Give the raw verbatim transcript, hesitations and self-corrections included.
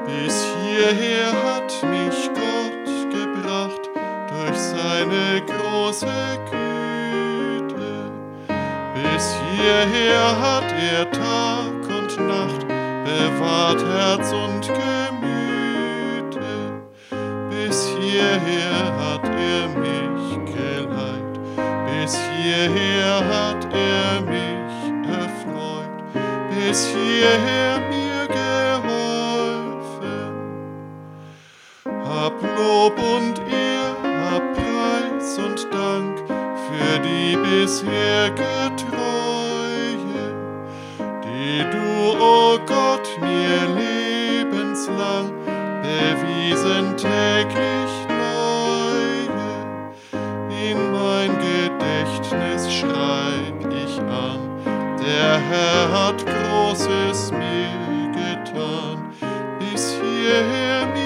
Bis hierher hat mich Gott gebracht durch seine große Güte. Bis hierher hat er Tag und Nacht bewahrt Herz und Gemüte. Bis hierher hat er mich geleitet. Bis hierher hat er mich erfreut. Bis hierher mir geholfen. Hab Lob und Ehr, hab Preis und Dank für die bisherige Treue, die du, o Gott, mir lebenslang bewiesen täglich neue. In mein Gedächtnis schreib ich an, der Herr hat Großes mir getan, bis hierher mir